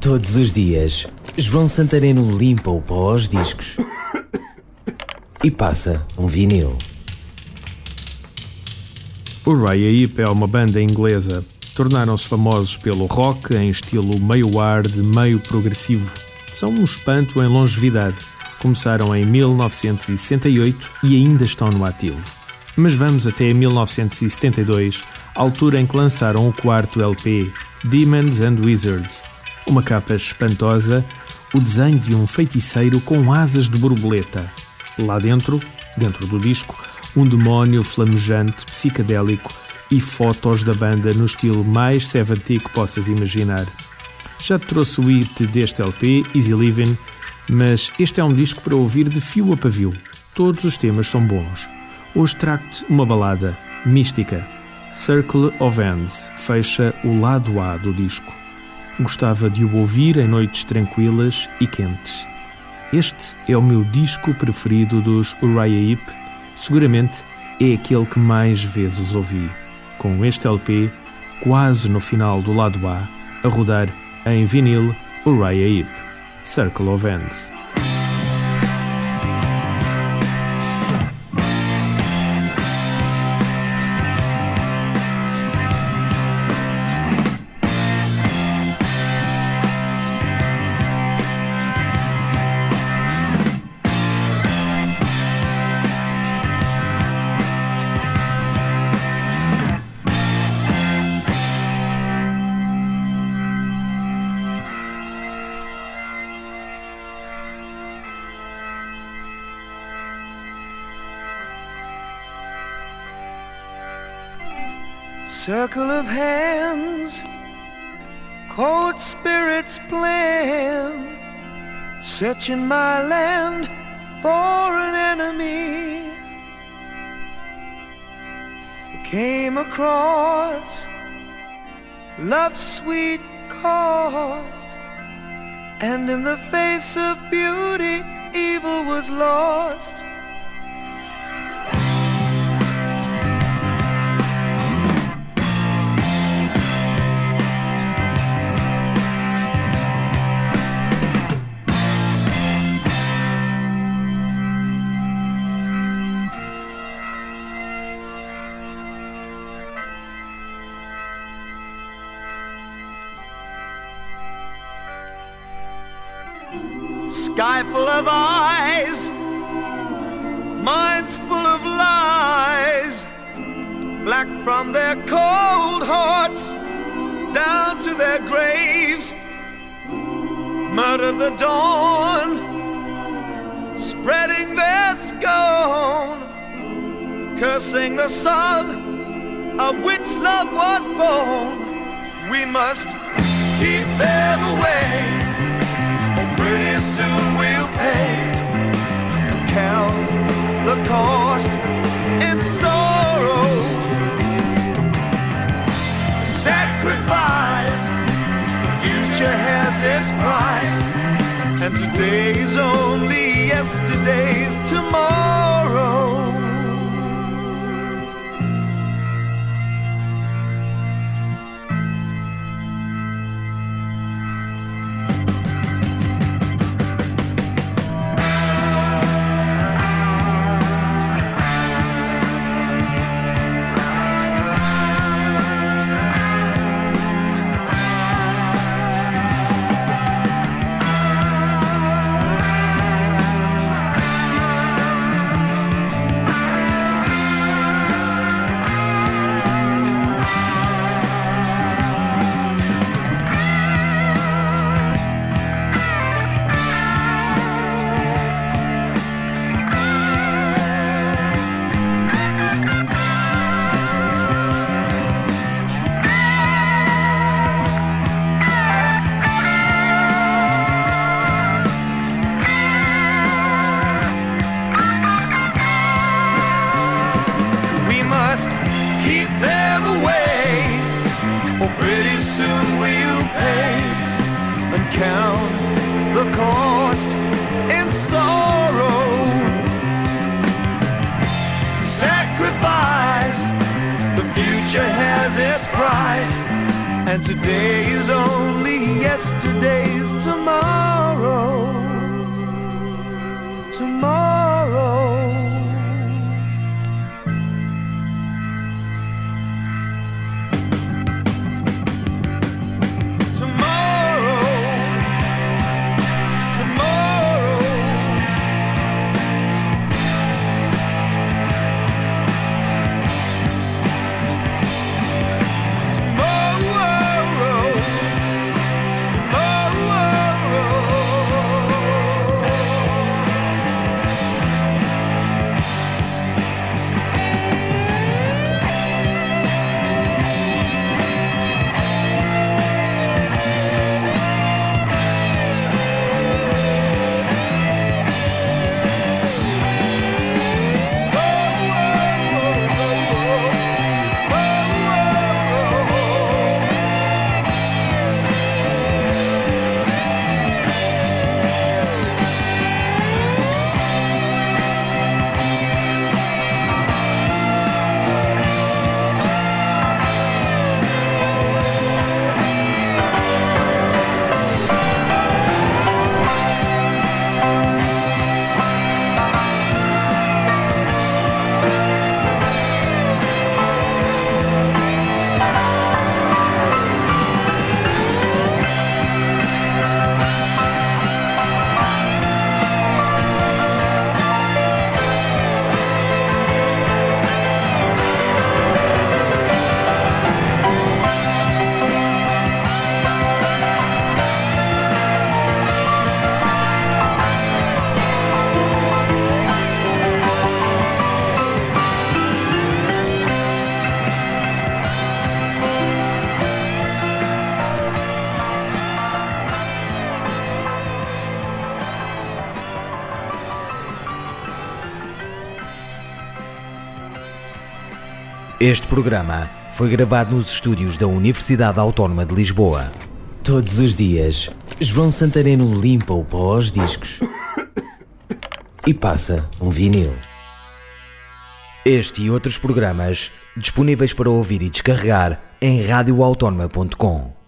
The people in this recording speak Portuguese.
Todos os dias, João Santareno limpa o pó aos discos e passa um vinil. Uriah Heep é uma banda inglesa. Tornaram-se famosos pelo rock em estilo meio hard, meio progressivo. São um espanto em longevidade. Começaram em 1968 e ainda estão no ativo. Mas vamos até 1972, altura em que lançaram o quarto LP, Demons and Wizards. Uma capa espantosa, o desenho de um feiticeiro com asas de borboleta. Lá dentro do disco, um demónio flamejante, psicadélico e fotos da banda no estilo mais 70 que possas imaginar. Já te trouxe o hit deste LP, Easy Living, mas este é um disco para ouvir de fio a pavio. Todos os temas são bons. Hoje trago-te uma balada, Mística. Circle of Hands fecha o lado A do disco. Gostava de o ouvir em noites tranquilas e quentes. Este é o meu disco preferido dos Uriah Heep. Seguramente é aquele que mais vezes ouvi. Com este LP, quase no final do lado A, a rodar em vinil, Uriah Heep, Circle of Hands. Circle of hands, cold spirits plan, searching my land for an enemy. Came across love's sweet cost, and in the face of beauty, evil was lost. Sky full of eyes, minds full of lies, black from their cold hearts down to their graves. Murder the dawn, spreading their scorn, cursing the sun of which love was born. We must keep them away. Pretty soon we'll pay, count the cost in sorrow. Sacrifice, the future has its price, and today's only yesterday's tomorrow. Pretty soon we'll pay and count the cost in sorrow. Sacrifice, the future has its price, and today is only yesterday's tomorrow. Tomorrow. Este programa foi gravado nos estúdios da Universidade Autónoma de Lisboa. Todos os dias, João Santareno limpa o pó aos discos e passa um vinil. Este e outros programas disponíveis para ouvir e descarregar em radioautónoma.com.